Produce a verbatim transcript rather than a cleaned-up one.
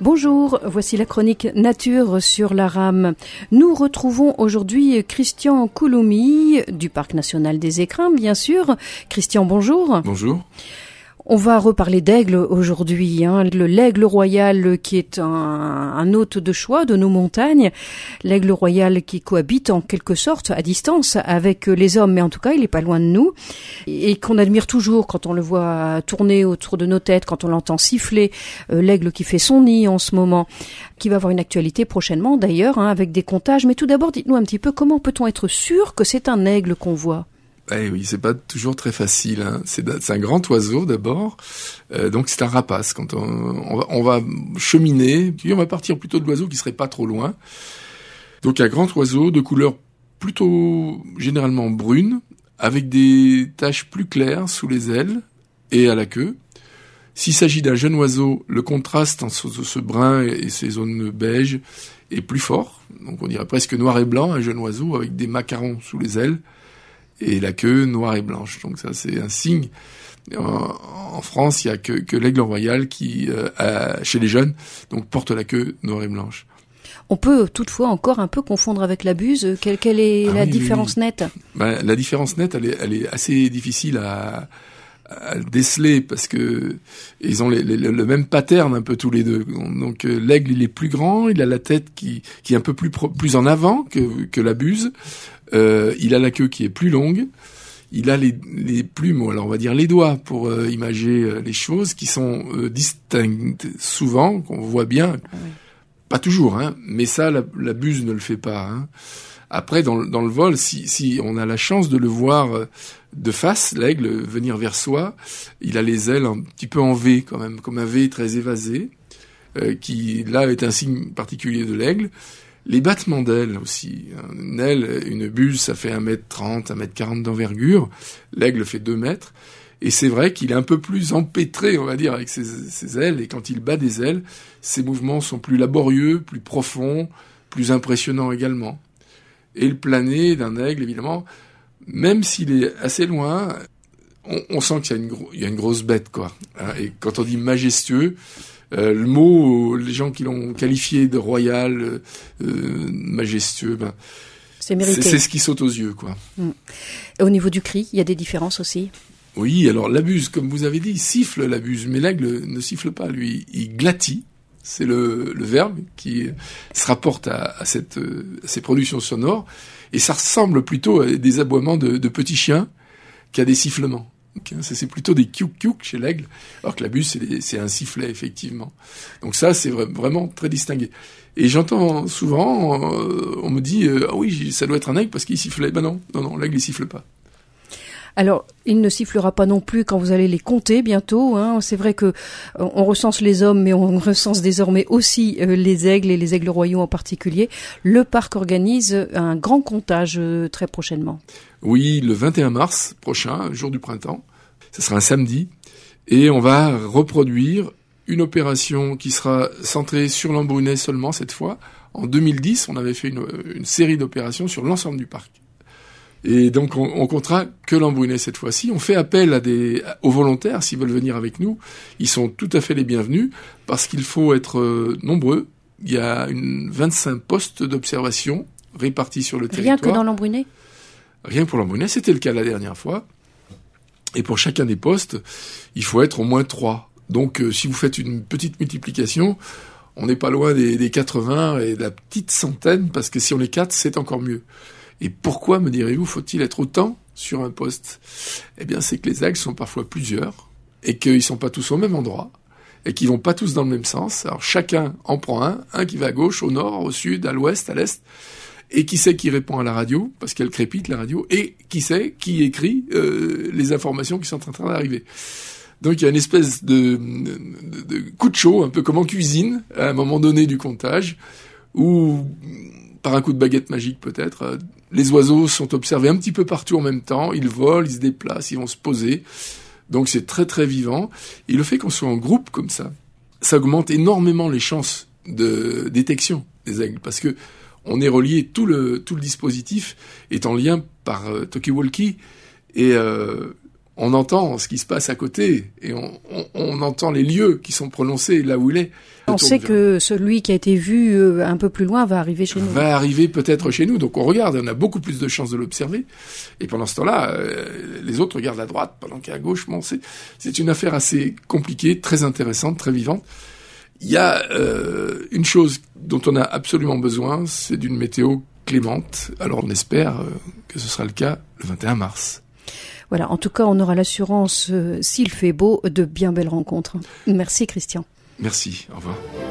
Bonjour, voici la chronique Nature sur la rame. Nous retrouvons aujourd'hui Christian Coulommiers du Parc national des Écrins, bien sûr. Christian, bonjour. Bonjour. On va reparler d'aigle aujourd'hui, hein. Le l'aigle royal qui est un, un hôte de choix de nos montagnes, l'aigle royal qui cohabite en quelque sorte à distance avec les hommes, mais en tout cas il est pas loin de nous, et qu'on admire toujours quand on le voit tourner autour de nos têtes, quand on l'entend siffler, euh, l'aigle qui fait son nid en ce moment, qui va avoir une actualité prochainement d'ailleurs, hein, avec des comptages. Mais tout d'abord, dites-nous un petit peu comment peut-on être sûr que c'est un aigle qu'on voit ? Eh oui, c'est pas toujours très facile, hein. C'est, c'est un grand oiseau d'abord, euh, donc c'est un rapace. Quand on, on, va, on va cheminer, puis on va partir plutôt de l'oiseau qui serait pas trop loin. Donc un grand oiseau de couleur plutôt généralement brune, avec des taches plus claires sous les ailes et à la queue. S'il s'agit d'un jeune oiseau, le contraste entre ce, ce brun et ces zones beige est plus fort. Donc on dirait presque noir et blanc, un jeune oiseau avec des macarons sous les ailes. Et la queue noire et blanche. Donc ça, c'est un signe. En, en France, il y a que, que l'aigle royal qui, euh, a, chez les jeunes, donc porte la queue noire et blanche. On peut toutefois encore un peu confondre avec la buse. Quelle, quelle est ah la oui, différence oui. nette ? Ben, la différence nette, elle est, elle est assez difficile à, à déceler parce que ils ont les, les, le même pattern un peu tous les deux. Donc euh, l'aigle, il est plus grand, il a la tête qui, qui est un peu plus pro, plus en avant que, que la buse. Euh, il a la queue qui est plus longue, il a les, les plumes, alors on va dire les doigts pour euh, imager euh, les choses qui sont euh, distinctes souvent, qu'on voit bien, oui. Pas toujours, hein, mais ça la, la buse ne le fait pas. Hein. Après dans, dans le vol, si, si on a la chance de le voir euh, de face, l'aigle venir vers soi, il a les ailes un petit peu en V quand même, comme un V très évasé, euh, qui là est un signe particulier de l'aigle. Les battements d'ailes aussi. Une aile, une buse, ça fait un mètre trente, un mètre quarante d'envergure. L'aigle fait deux mètres. Et c'est vrai qu'il est un peu plus empêtré, on va dire, avec ses, ses ailes. Et quand il bat des ailes, ses mouvements sont plus laborieux, plus profonds, plus impressionnants également. Et le planer d'un aigle, évidemment, même s'il est assez loin, on, on sent qu'il y a une, gro- il y a une grosse bête, quoi. Et quand on dit majestueux, Euh, le mot, les gens qui l'ont qualifié de royal, euh, majestueux, ben, c'est mérité. C'est, c'est ce qui saute aux yeux, quoi. Mmh. Et au niveau du cri, il y a des différences aussi ? Oui, alors la buse, comme vous avez dit, il siffle la buse, mais l'aigle ne siffle pas, lui, il glatit. C'est le, le verbe qui se rapporte à, à, cette, à ces productions sonores, et ça ressemble plutôt à des aboiements de, de petits chiens qu'à des sifflements. C'est plutôt des kiouk-kiouk chez l'aigle, alors que la buse, c'est, des, c'est un sifflet, effectivement. Donc ça, c'est vraiment très distingué. Et j'entends souvent, euh, on me dit, euh, ah oui, ça doit être un aigle parce qu'il sifflait. Ben non, non, non, l'aigle, il siffle pas. Alors, il ne sifflera pas non plus quand vous allez les compter bientôt. Hein. C'est vrai que on recense les hommes, mais on recense désormais aussi euh, les aigles et les aigles royaux en particulier. Le parc organise un grand comptage euh, très prochainement. Oui, le vingt et un mars prochain, jour du printemps. Ce sera un samedi. Et on va reproduire une opération qui sera centrée sur l'Embrunet seulement cette fois. En deux mille dix, on avait fait une, une série d'opérations sur l'ensemble du parc. Et donc, on, on comptera que l'Embrunet cette fois-ci. On fait appel à des, aux volontaires, s'ils veulent venir avec nous. Ils sont tout à fait les bienvenus, parce qu'il faut être euh, nombreux. Il y a une vingt-cinq postes d'observation répartis sur le territoire. Rien que dans l'Embrunet ? Rien que pour l'Embrunet, c'était le cas la dernière fois. Et pour chacun des postes, il faut être au moins trois. Donc, euh, si vous faites une petite multiplication, on n'est pas loin des, des quatre-vingts et de la petite centaine, parce que si on est quatre, c'est encore mieux. Et pourquoi, me direz-vous, faut-il être autant sur un poste ? Eh bien, c'est que les aigles sont parfois plusieurs, et qu'ils sont pas tous au même endroit, et qu'ils vont pas tous dans le même sens. Alors, chacun en prend un, un qui va à gauche, au nord, au sud, à l'ouest, à l'est, et qui sait qui répond à la radio, parce qu'elle crépite, la radio, et qui sait qui écrit euh, les informations qui sont en train d'arriver. Donc il y a une espèce de, de, de coup de chaud, un peu comme en cuisine, à un moment donné du comptage, où, par un coup de baguette magique peut-être, les oiseaux sont observés un petit peu partout en même temps, ils volent, ils se déplacent, ils vont se poser, donc c'est très très vivant. Et le fait qu'on soit en groupe comme ça, ça augmente énormément les chances de détection des aigles, parce que on est relié, tout le tout le dispositif est en lien par euh, talkie-walkie, et euh, on entend ce qui se passe à côté et on, on, on entend les lieux qui sont prononcés là où il est. On sait que celui qui a été vu un peu plus loin va arriver chez nous. Va arriver peut-être chez nous. Donc on regarde, on a beaucoup plus de chances de l'observer. Et pendant ce temps-là, euh, les autres regardent à droite pendant qu'à gauche. Bon, c'est, c'est une affaire assez compliquée, très intéressante, très vivante. Il y a euh, une chose dont on a absolument besoin, c'est d'une météo clémente. Alors on espère euh, que ce sera le cas le vingt et un mars. Voilà, en tout cas, on aura l'assurance, euh, s'il fait beau, de bien belles rencontres. Merci Christian. Merci, au revoir.